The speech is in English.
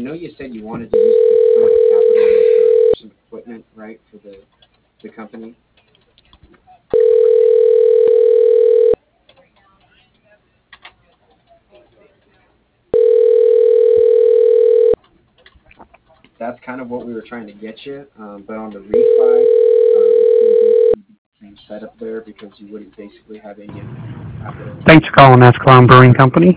know you said you wanted to use some of the capital for some equipment, right, for the company. That's kind of what we were trying to get you, but on the refi, it's going to be the same setup there because you wouldn't basically have any capital. Thanks for calling Ascalon Brewing Company.